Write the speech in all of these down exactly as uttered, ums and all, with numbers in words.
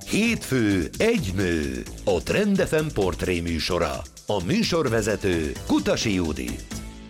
Hétfő egy nő, a Trend ef em portré műsora. A műsorvezető Kutasi Judit.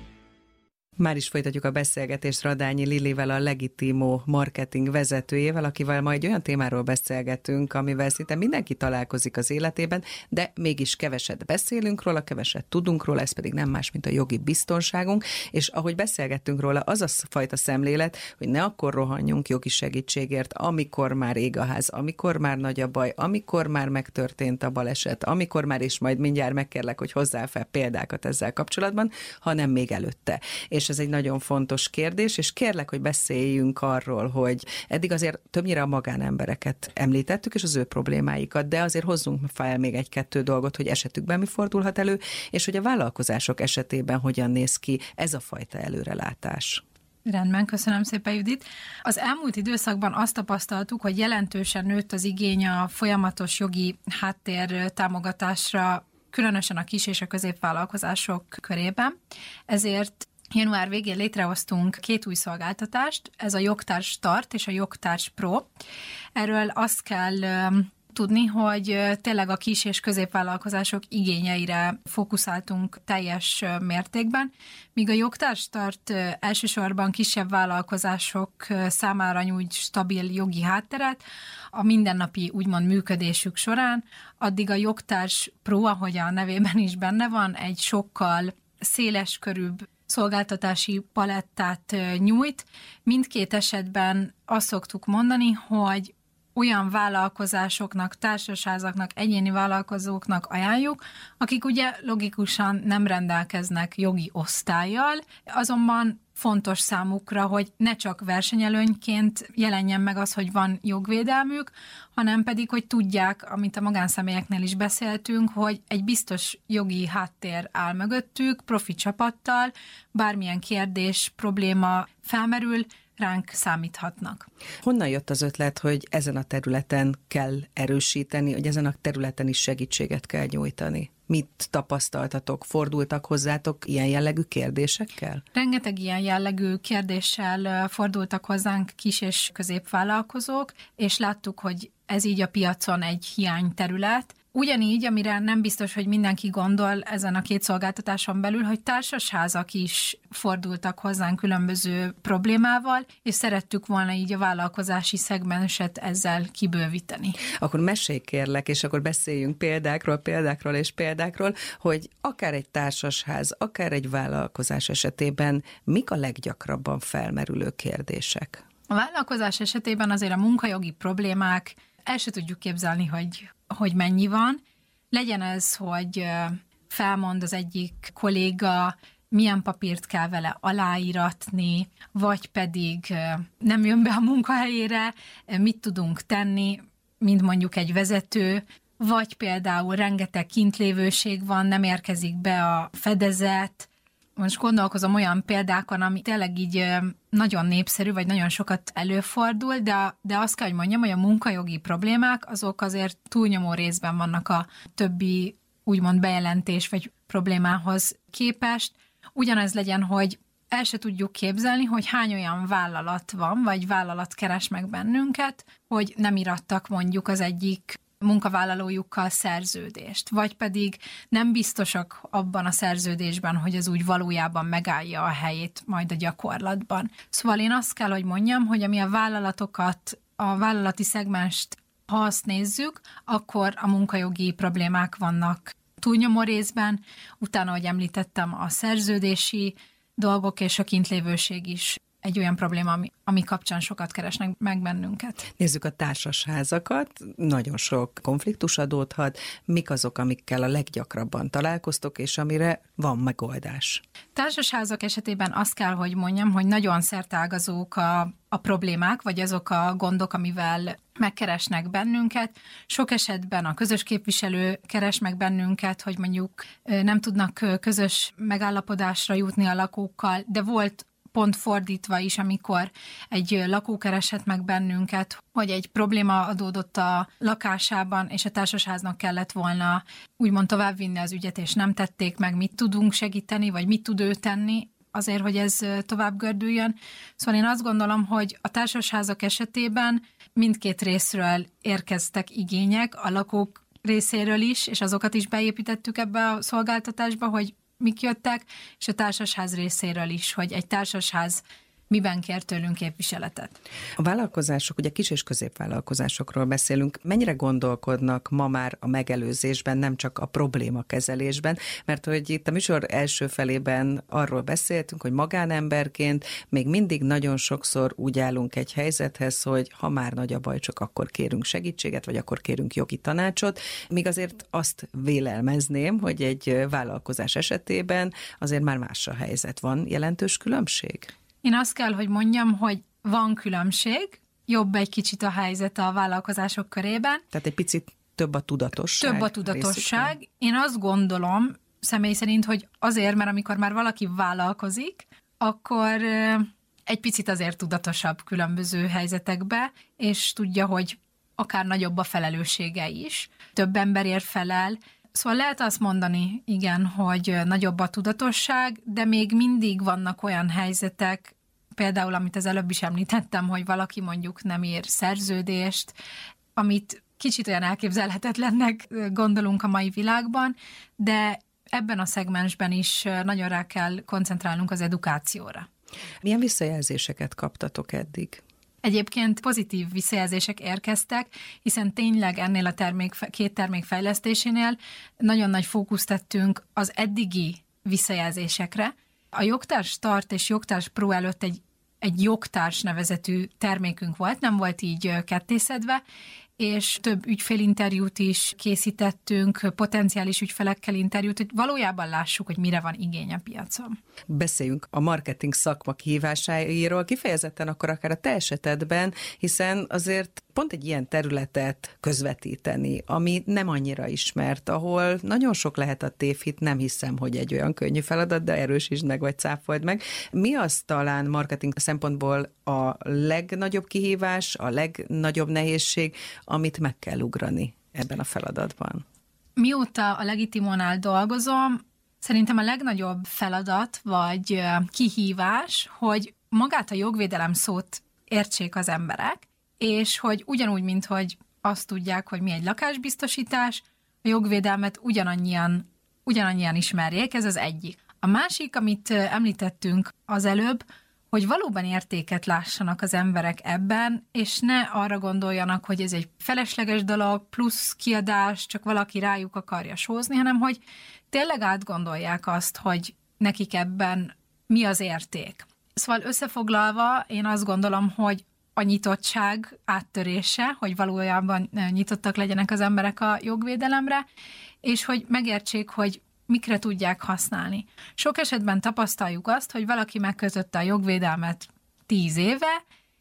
Már is folytatjuk a beszélgetést Radányi Lilivel, a Legitimo marketing vezetőjével, akivel majd olyan témáról beszélgetünk, amivel szinte mindenki találkozik az életében, de mégis keveset beszélünk róla, keveset tudunk róla, ez pedig nem más, mint a jogi biztonságunk, és ahogy beszélgettünk róla, az a fajta szemlélet, hogy ne akkor rohanjunk jogi segítségért, amikor már ég a ház, amikor már nagy a baj, amikor már megtörtént a baleset, amikor már is majd mindjárt megkérlek, hogy hozzá fel példákat ezzel kapcsolatban, hanem még előtte. És és ez egy nagyon fontos kérdés, és kérlek, hogy beszéljünk arról, hogy eddig azért többnyire a magánembereket említettük, és az ő problémáikat, de azért hozzunk fel még egy-kettő dolgot, hogy esetükben mi fordulhat elő, és hogy a vállalkozások esetében hogyan néz ki ez a fajta előrelátás. Rendben, köszönöm szépen, Judit. Az elmúlt időszakban azt tapasztaltuk, hogy jelentősen nőtt az igény a folyamatos jogi háttér támogatásra, különösen a kis és a középvállalkozások körében. Ezért január végén létrehoztunk két új szolgáltatást, ez a Jogtárs Start és a Jogtárs Pro. Erről azt kell tudni, hogy tényleg a kis és középvállalkozások igényeire fókuszáltunk teljes mértékben, míg a Jogtárs Start elsősorban kisebb vállalkozások számára nyújt stabil jogi hátteret a mindennapi úgymond működésük során, addig a Jogtárs Pro, ahogy a nevében is benne van, egy sokkal széles körűbb szolgáltatási palettát nyújt. Mindkét esetben azt szoktuk mondani, hogy olyan vállalkozásoknak, társasházaknak, egyéni vállalkozóknak ajánljuk, akik ugye logikusan nem rendelkeznek jogi osztállyal, azonban fontos számukra, hogy ne csak versenyelőnyként jelenjen meg az, hogy van jogvédelmük, hanem pedig, hogy tudják, amit a magánszemélyeknél is beszéltünk, hogy egy biztos jogi háttér áll mögöttük, profi csapattal, bármilyen kérdés, probléma felmerül, ránk számíthatnak. Honnan jött az ötlet, hogy ezen a területen kell erősíteni, hogy ezen a területen is segítséget kell nyújtani? Mit tapasztaltatok? Fordultak hozzátok ilyen jellegű kérdésekkel? Rengeteg ilyen jellegű kérdéssel fordultak hozzánk kis- és középvállalkozók, és láttuk, hogy ez így a piacon egy hiányterület. Ugyanígy, amire nem biztos, hogy mindenki gondol ezen a két szolgáltatáson belül, hogy társasházak is fordultak hozzánk különböző problémával, és szerettük volna így a vállalkozási szegmenset ezzel kibővíteni. Akkor mesélj kérlek, és akkor beszéljünk példákról, példákról és példákról, hogy akár egy társasház, akár egy vállalkozás esetében mik a leggyakrabban felmerülő kérdések? A vállalkozás esetében azért a munkajogi problémák, el se tudjuk képzelni, hogy hogy mennyi van. Legyen ez, hogy felmond az egyik kolléga, milyen papírt kell vele aláíratni, vagy pedig nem jön be a munkahelyére, mit tudunk tenni, mint mondjuk egy vezető, vagy például rengeteg kintlévőség van, nem érkezik be a fedezet. Most gondolkozom olyan példákon, ami tényleg így nagyon népszerű, vagy nagyon sokat előfordul, de, de azt kell, hogy mondjam, hogy a munkajogi problémák azok azért túlnyomó részben vannak a többi úgymond bejelentés vagy problémához képest. Ugyanez legyen, hogy el se tudjuk képzelni, hogy hány olyan vállalat van, vagy vállalat keres meg bennünket, hogy nem irattak mondjuk az egyik munkavállalójukkal szerződést, vagy pedig nem biztosak abban a szerződésben, hogy ez úgy valójában megállja a helyét majd a gyakorlatban. Szóval én azt kell, hogy mondjam, hogy ami a vállalatokat, a vállalati szegmenst, ha azt nézzük, akkor a munkajogi problémák vannak túlnyomó részben, utána, ahogy említettem, a szerződési dolgok és a kintlévőség is egy olyan probléma, ami, ami kapcsán sokat keresnek meg bennünket. Nézzük a társasházakat, nagyon sok konfliktus adódhat. Mik azok, amikkel a leggyakrabban találkoztok, és amire van megoldás? Társasházak esetében azt kell, hogy mondjam, hogy nagyon szerteágazók a, a problémák, vagy azok a gondok, amivel megkeresnek bennünket. Sok esetben a közös képviselő keres meg bennünket, hogy mondjuk nem tudnak közös megállapodásra jutni a lakókkal, de volt pont fordítva is, amikor egy lakó keresett meg bennünket, hogy egy probléma adódott a lakásában, és a társasháznak kellett volna úgymond továbbvinni az ügyet, és nem tették meg, mit tudunk segíteni, vagy mit tud ő tenni, azért, hogy ez tovább gördüljön. Szóval én azt gondolom, hogy a társasházak esetében mindkét részről érkeztek igények, a lakók részéről is, és azokat is beépítettük ebbe a szolgáltatásba, hogy mik jöttek, és a társasház részéről is, hogy egy társasház miben kér tőlünk képviseletet. A vállalkozások, ugye kis- és középvállalkozásokról beszélünk, mennyire gondolkodnak ma már a megelőzésben, nem csak a problémakezelésben, mert hogy itt a műsor első felében arról beszéltünk, hogy magánemberként még mindig nagyon sokszor úgy állunk egy helyzethez, hogy ha már nagy a baj, csak akkor kérünk segítséget, vagy akkor kérünk jogi tanácsot, míg azért azt vélelmezném, hogy egy vállalkozás esetében azért már más a helyzet. Van jelentős különbség? Én azt kell, hogy mondjam, hogy van különbség, jobb egy kicsit a helyzet a vállalkozások körében. Tehát egy picit több a tudatosság. Több a tudatosság. Részükre. Én azt gondolom személy szerint, hogy azért, mert amikor már valaki vállalkozik, akkor egy picit azért tudatosabb különböző helyzetekbe, és tudja, hogy akár nagyobb a felelőssége is. Több emberért felel. Szóval lehet azt mondani, igen, hogy nagyobb a tudatosság, de még mindig vannak olyan helyzetek, például, amit az előbb is említettem, hogy valaki mondjuk nem ír szerződést, amit kicsit olyan elképzelhetetlennek gondolunk a mai világban, de ebben a szegmensben is nagyon rá kell koncentrálnunk az edukációra. Milyen visszajelzéseket kaptatok eddig? Egyébként pozitív visszajelzések érkeztek, hiszen tényleg ennél a termék, két termék fejlesztésénél nagyon nagy fókuszt tettünk az eddigi visszajelzésekre. A Jogtárs Start és Jogtárs Pro előtt egy, egy jogtárs nevezetű termékünk volt, nem volt így kettészedve, és több ügyfélinterjút is készítettünk, potenciális ügyfelekkel interjút, hogy valójában lássuk, hogy mire van igény a piacon. Beszéljünk a marketing szakma kihívásáiról, kifejezetten akkor akár a te esetedben, hiszen azért pont egy ilyen területet közvetíteni, ami nem annyira ismert, ahol nagyon sok lehet a tévhit, nem hiszem, hogy egy olyan könnyű feladat, de erősítsd meg, vagy cáfold meg. Mi az talán marketing szempontból a legnagyobb kihívás, a legnagyobb nehézség, amit meg kell ugrani ebben a feladatban? Mióta a Legitimónál dolgozom, szerintem a legnagyobb feladat vagy kihívás, hogy magát a jogvédelem szót értsék az emberek, és hogy ugyanúgy, mint hogy azt tudják, hogy mi egy lakásbiztosítás, a jogvédelmet ugyanannyian, ugyanannyian ismerjék, ez az egyik. A másik, amit említettünk az előbb, hogy valóban értéket lássanak az emberek ebben, és ne arra gondoljanak, hogy ez egy felesleges dolog, plusz kiadás, csak valaki rájuk akarja sózni, hanem hogy tényleg átgondolják azt, hogy nekik ebben mi az érték. Szóval összefoglalva, én azt gondolom, hogy a nyitottság áttörése, hogy valójában nyitottak legyenek az emberek a jogvédelemre, és hogy megértsék, hogy mikre tudják használni. Sok esetben tapasztaljuk azt, hogy valaki megkötötte a jogvédelmet tíz éve,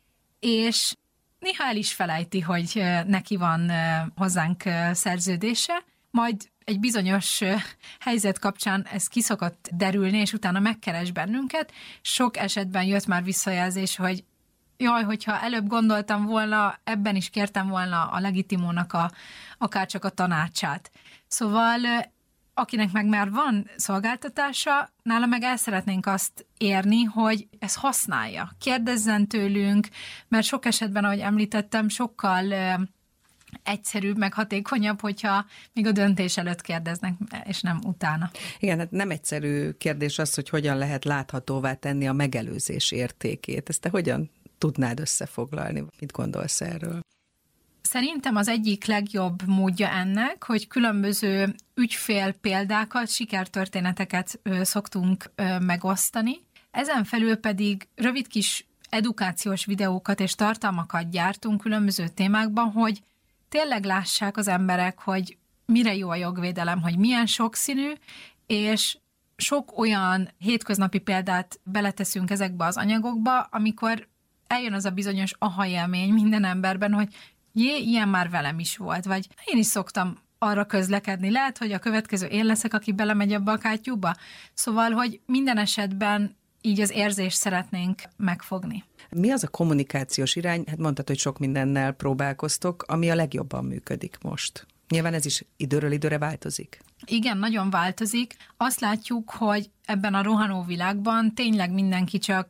és néha el is felejti, hogy neki van hozzánk szerződése, majd egy bizonyos helyzet kapcsán ez ki szokott derülni, és utána megkeres bennünket. Sok esetben jött már visszajelzés, hogy jaj, hogyha előbb gondoltam volna, ebben is kértem volna a Legitimónak a, akár csak a tanácsát. Szóval akinek meg már van szolgáltatása, nála meg el szeretnénk azt érni, hogy ez használja. Kérdezzen tőlünk, mert sok esetben, ahogy említettem, sokkal egyszerűbb, meg hatékonyabb, hogyha még a döntés előtt kérdeznek, és nem utána. Igen, hát nem egyszerű kérdés az, hogy hogyan lehet láthatóvá tenni a megelőzés értékét. Ezt te hogyan tudnád összefoglalni? Mit gondolsz erről? Szerintem az egyik legjobb módja ennek, hogy különböző ügyfél példákat, sikertörténeteket ö, szoktunk ö, megosztani. Ezen felül pedig rövid kis edukációs videókat és tartalmakat gyártunk különböző témákban, hogy tényleg lássák az emberek, hogy mire jó a jogvédelem, hogy milyen sokszínű, és sok olyan hétköznapi példát beleteszünk ezekbe az anyagokba, amikor eljön az a bizonyos aha élmény minden emberben, hogy jé, ilyen már velem is volt, vagy én is szoktam arra közlekedni. Lehet, hogy a következő én leszek, aki belemegy abba a kátyúba. Szóval, hogy minden esetben így az érzést szeretnénk megfogni. Mi az a kommunikációs irány? Hát mondtad, hogy sok mindennel próbálkoztok, ami a legjobban működik most. Nyilván ez is időről időre változik. Igen, nagyon változik. Azt látjuk, hogy ebben a rohanó világban tényleg mindenki csak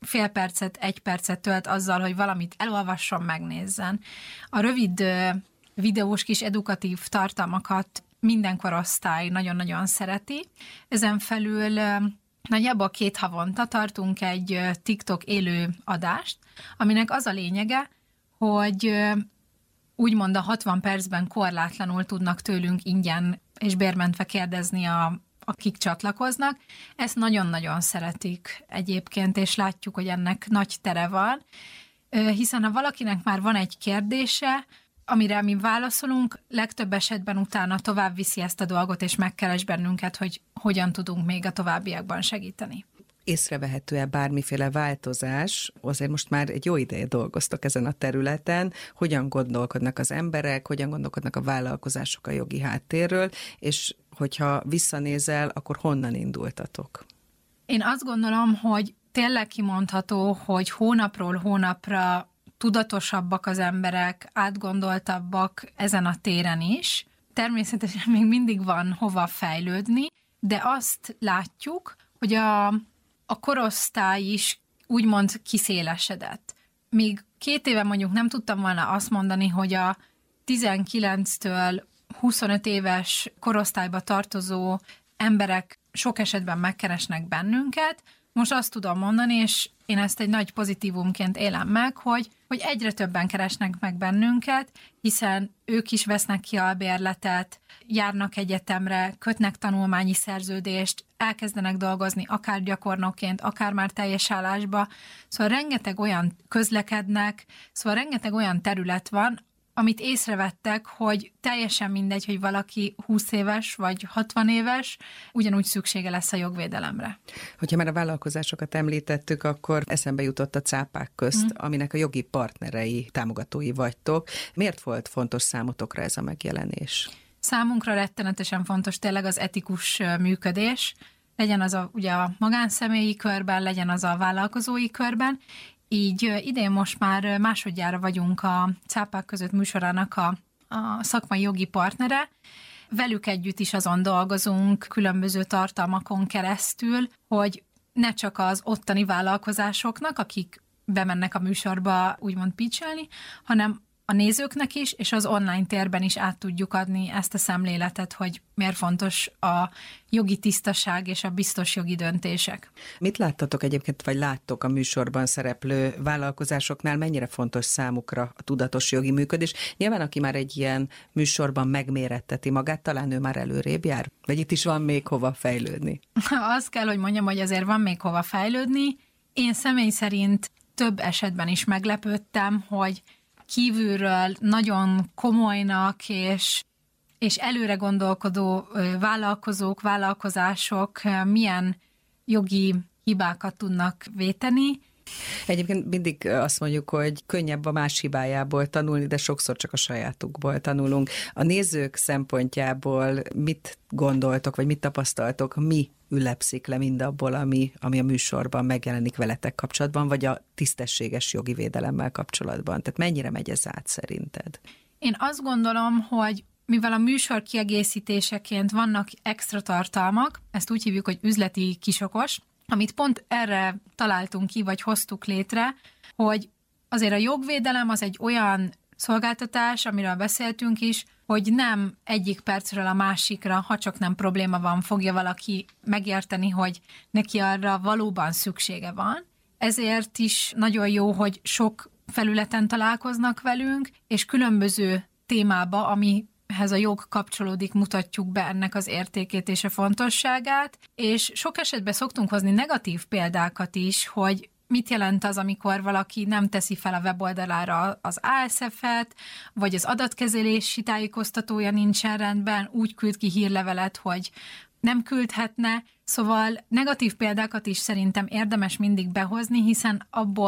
fél percet, egy percet tölt azzal, hogy valamit elolvasson, megnézzen. A rövid videós kis edukatív tartalmakat minden korosztály nagyon-nagyon szereti. Ezen felül nagyjából két havonta tartunk egy TikTok élő adást, aminek az a lényege, hogy úgymond a hatvan percben korlátlanul tudnak tőlünk ingyen és bérmentve kérdezni, a, akik csatlakoznak. Ezt nagyon-nagyon szeretik egyébként, és látjuk, hogy ennek nagy tere van, hiszen ha valakinek már van egy kérdése, amire mi válaszolunk, legtöbb esetben utána tovább viszi ezt a dolgot, és megkeres bennünket, hogy hogyan tudunk még a továbbiakban segíteni. Észrevehető-e bármiféle változás? Azért most már egy jó ideje dolgoztok ezen a területen. Hogyan gondolkodnak az emberek, hogyan gondolkodnak a vállalkozások a jogi háttérről, és hogyha visszanézel, akkor honnan indultatok? Én azt gondolom, hogy tényleg kimondható, hogy hónapról hónapra tudatosabbak az emberek, átgondoltabbak ezen a téren is. Természetesen még mindig van hova fejlődni, de azt látjuk, hogy a, a korosztály is úgymond kiszélesedett. Még két éve mondjuk nem tudtam volna azt mondani, hogy a tizenkilenctől huszonöt éves korosztályba tartozó emberek sok esetben megkeresnek bennünket. Most azt tudom mondani, és én ezt egy nagy pozitívumként élem meg, hogy, hogy egyre többen keresnek meg bennünket, hiszen ők is vesznek ki albérletet, járnak egyetemre, kötnek tanulmányi szerződést, elkezdenek dolgozni akár gyakornokként, akár már teljes állásba. Szóval rengeteg olyan közlekednek, szóval rengeteg olyan terület van, amit észrevettek, hogy teljesen mindegy, hogy valaki húsz éves vagy hatvan éves, ugyanúgy szüksége lesz a jogvédelemre. Hogyha már a vállalkozásokat említettük, akkor eszembe jutott a cápák közt, mm. aminek a jogi partnerei, támogatói vagytok. Miért volt fontos számotokra ez a megjelenés? Számunkra rettenetesen fontos tényleg az etikus működés, legyen az a, ugye a magánszemélyi körben, legyen az a vállalkozói körben. Így idén most már másodjára vagyunk a Cápák között műsorának a, a szakmai jogi partnere. Velük együtt is azon dolgozunk különböző tartalmakon keresztül, hogy ne csak az ottani vállalkozásoknak, akik bemennek a műsorba úgymond pitchelni, hanem a nézőknek is, és az online térben is át tudjuk adni ezt a szemléletet, hogy miért fontos a jogi tisztaság és a biztos jogi döntések. Mit láttatok egyébként, vagy láttok a műsorban szereplő vállalkozásoknál, mennyire fontos számukra a tudatos jogi működés? Nyilván, aki már egy ilyen műsorban megméretteti magát, talán ő már előrébb jár? Vagy itt is van még hova fejlődni? Azt kell, hogy mondjam, hogy azért van még hova fejlődni. Én személy szerint több esetben is meglepődtem, hogy kívülről nagyon komolynak és, és előre gondolkodó vállalkozók, vállalkozások milyen jogi hibákat tudnak véteni. Egyébként mindig azt mondjuk, hogy könnyebb a más hibájából tanulni, de sokszor csak a sajátukból tanulunk. A nézők szempontjából mit gondoltok, vagy mit tapasztaltok, mi ülepszik le mindabból, ami, ami a műsorban megjelenik veletek kapcsolatban, vagy a tisztességes jogi védelemmel kapcsolatban? Tehát mennyire megy ez át szerinted? Én azt gondolom, hogy mivel a műsor kiegészítéseként vannak extra tartalmak, ezt úgy hívjuk, hogy üzleti kisokos, amit pont erre találtunk ki, vagy hoztuk létre, hogy azért a jogvédelem az egy olyan szolgáltatás, amiről beszéltünk is, hogy nem egyik percről a másikra, ha csak nem probléma van, fogja valaki megérteni, hogy neki arra valóban szüksége van. Ezért is nagyon jó, hogy sok felületen találkoznak velünk, és különböző témába, amihez a jog kapcsolódik, mutatjuk be ennek az értékét és a fontosságát, és sok esetben szoktunk hozni negatív példákat is, hogy mit jelent az, amikor valaki nem teszi fel a weboldalára az á es ef-et, vagy az adatkezelési tájékoztatója nincsen rendben, úgy küld ki hírlevelet, hogy nem küldhetne. Szóval negatív példákat is szerintem érdemes mindig behozni, hiszen abból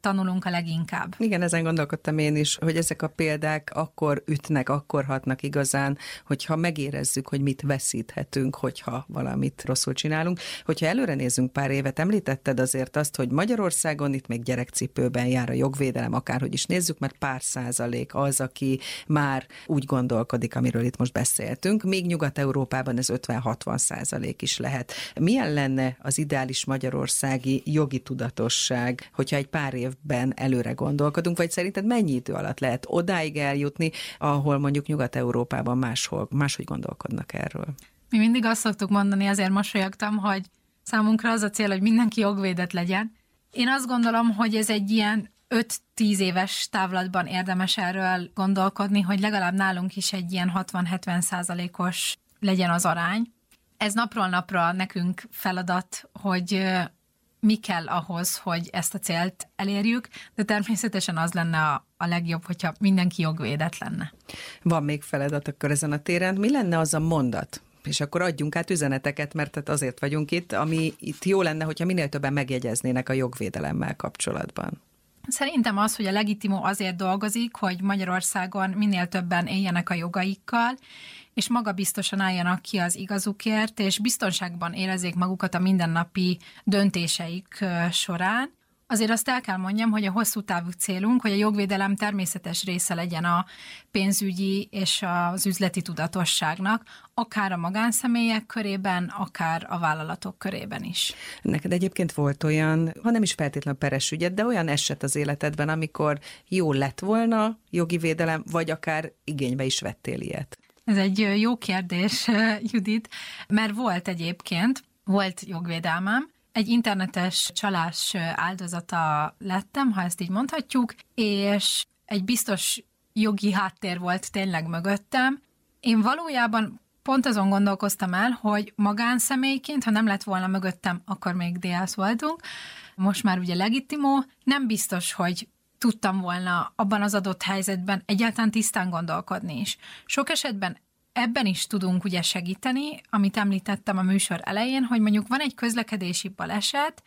tanulunk a leginkább. Igen, ezen gondolkodtam én is, hogy ezek a példák akkor ütnek, akkor hatnak igazán, hogyha megérezzük, hogy mit veszíthetünk, hogyha valamit rosszul csinálunk. Hogyha előre nézzünk pár évet, említetted azért azt, hogy Magyarországon itt még gyerekcipőben jár a jogvédelem, akárhogy is nézzük, mert pár százalék az, aki már úgy gondolkodik, amiről itt most beszéltünk, még Nyugat-Európában ez ötven-hatvan százalék is lehet. Milyen lenne az ideális magyarországi jogi tudatosság, hogyha egy pár évben előre gondolkodunk, vagy szerinted mennyi idő alatt lehet odáig eljutni, ahol mondjuk Nyugat-Európában máshol, máshogy gondolkodnak erről? Mi mindig azt szoktuk mondani, azért mosolyogtam, hogy számunkra az a cél, hogy mindenki jogvédett legyen. Én azt gondolom, hogy ez egy ilyen öt-tíz éves távlatban érdemes erről gondolkodni, hogy legalább nálunk is egy ilyen hatvan-hetven százalékos legyen az arány. Ez napról napra nekünk feladat, hogy mi kell ahhoz, hogy ezt a célt elérjük, de természetesen az lenne a, a legjobb, hogyha mindenki jogvédett lenne. Van még feladat akkor ezen a téren. Mi lenne az a mondat? És akkor adjunk át üzeneteket, mert azért vagyunk itt, ami itt jó lenne, hogyha minél többen megjegyeznének a jogvédelemmel kapcsolatban. Szerintem az, hogy a Legitimo azért dolgozik, hogy Magyarországon minél többen éljenek a jogaikkal, és magabiztosan álljanak ki az igazukért, és biztonságban érezzék magukat a mindennapi döntéseik során. Azért azt el kell mondjam, hogy a hosszú távú célunk, hogy a jogvédelem természetes része legyen a pénzügyi és az üzleti tudatosságnak, akár a magánszemélyek körében, akár a vállalatok körében is. Neked egyébként volt olyan, ha nem is feltétlenül peres ügyed, de olyan eset az életedben, amikor jó lett volna jogi védelem, vagy akár igénybe is vettél ilyet? Ez egy jó kérdés, Judit, mert volt egyébként, volt jogvédelmem, egy internetes csalás áldozata lettem, ha ezt így mondhatjuk, és egy biztos jogi háttér volt tényleg mögöttem. Én valójában pont azon gondolkoztam el, hogy magánszemélyként, ha nem lett volna mögöttem, akkor még dé es voltunk, most már ugye Legitimo, nem biztos, hogy tudtam volna abban az adott helyzetben egyáltalán tisztán gondolkodni is. Sok esetben ebben is tudunk ugye segíteni, amit említettem a műsor elején, hogy mondjuk van egy közlekedési baleset,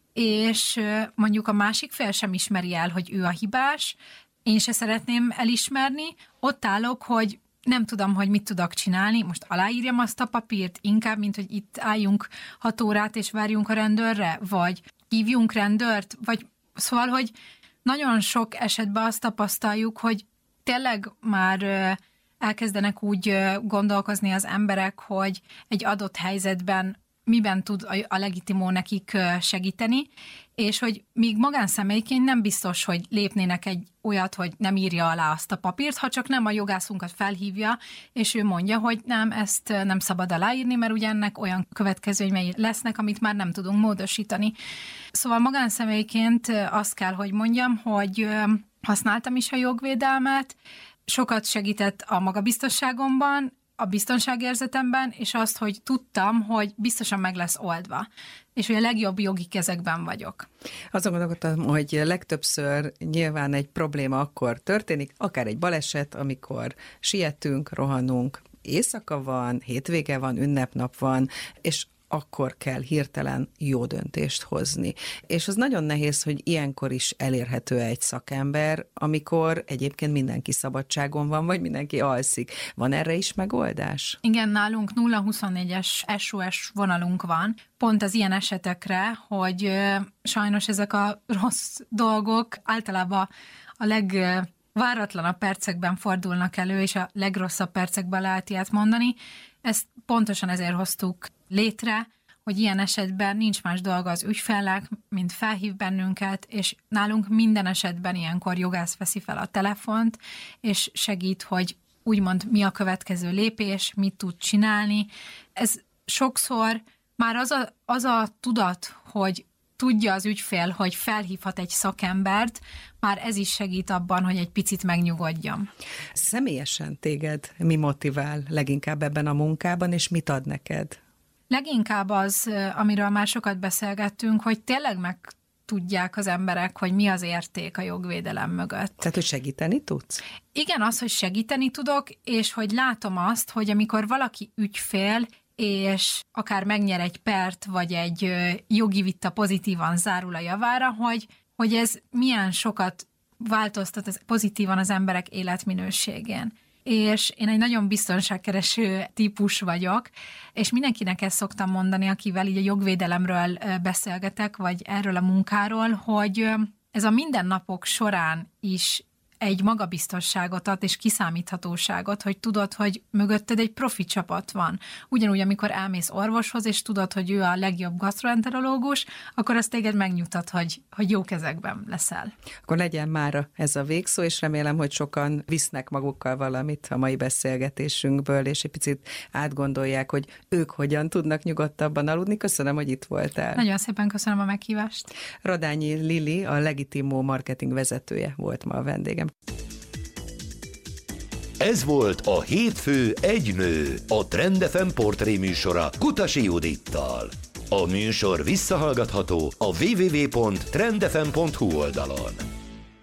és mondjuk a másik fél sem ismeri el, hogy ő a hibás, én se szeretném elismerni, ott állok, hogy nem tudom, hogy mit tudok csinálni, most aláírjam azt a papírt, inkább, mint hogy itt álljunk hat órát és várjunk a rendőrre, vagy hívjunk rendőrt, vagy szóval, hogy nagyon sok esetben azt tapasztaljuk, hogy tényleg már elkezdenek úgy gondolkozni az emberek, hogy egy adott helyzetben miben tud a Legitimo nekik segíteni, és hogy míg magánszemélyként nem biztos, hogy lépnének egy olyat, hogy nem írja alá azt a papírt, ha csak nem a jogászunkat felhívja, és ő mondja, hogy nem, ezt nem szabad aláírni, mert ugye ennek olyan következményei lesznek, amit már nem tudunk módosítani. Szóval magánszemélyként azt kell, hogy mondjam, hogy használtam is a jogvédelmet, sokat segített a magabiztosságomban, a biztonságérzetemben, és azt, hogy tudtam, hogy biztosan meg lesz oldva, és hogy a legjobb jogi kezekben vagyok. Azon gondolkodtam, hogy legtöbbször nyilván egy probléma akkor történik, akár egy baleset, amikor sietünk, rohanunk, éjszaka van, hétvége van, ünnepnap van, és akkor kell hirtelen jó döntést hozni. És az nagyon nehéz, hogy ilyenkor is elérhető egy szakember, amikor egyébként mindenki szabadságon van, vagy mindenki alszik. Van erre is megoldás? Igen, nálunk nulla huszonnégyes es o es vonalunk van, pont az ilyen esetekre, hogy ö, sajnos ezek a rossz dolgok általában a legváratlanabb percekben fordulnak elő, és a legrosszabb percekben lehet ilyet mondani. Ezt pontosan ezért hoztuk létre, hogy ilyen esetben nincs más dolga az ügyfelnek, mint felhív bennünket, és nálunk minden esetben ilyenkor jogász veszi fel a telefont, és segít, hogy úgymond mi a következő lépés, mit tud csinálni. Ez sokszor már az a, az a tudat, hogy tudja az ügyfél, hogy felhívhat egy szakembert, már ez is segít abban, hogy egy picit megnyugodjam. Személyesen téged mi motivál leginkább ebben a munkában, és mit ad neked? Leginkább az, amiről már sokat beszélgettünk, hogy tényleg meg tudják az emberek, hogy mi az érték a jogvédelem mögött. Tehát, hogy segíteni tudsz? Igen, az, hogy segíteni tudok, és hogy látom azt, hogy amikor valaki ügyfél, és akár megnyer egy pert, vagy egy jogi vita pozitívan zárul a javára, hogy hogy ez milyen sokat változtat ez pozitívan az emberek életminőségén. És én egy nagyon biztonságkereső típus vagyok, és mindenkinek ezt szoktam mondani, akivel így a jogvédelemről beszélgetek, vagy erről a munkáról, hogy ez a mindennapok során is egy magabiztosságot ad, és kiszámíthatóságot, hogy tudod, hogy mögötted egy profi csapat van. Ugyanúgy, amikor elmész orvoshoz, és tudod, hogy ő a legjobb gasztroenterológus, akkor az téged megnyugtat, hogy, hogy jó kezekben leszel. Akkor legyen már ez a végszó, és remélem, hogy sokan visznek magukkal valamit a mai beszélgetésünkből, és egy picit átgondolják, hogy ők hogyan tudnak nyugodtabban aludni. Köszönöm, hogy itt voltál. Nagyon szépen köszönöm a meghívást. Radányi Lili, a Legitimo marketing vezetője volt ma a vendégem. Ez volt a Hétfő egy nő, a Trend ef em portré műsora Kutasi Judittal. A műsor visszahallgatható a double-u double-u double-u pont trend f m pont h u oldalon.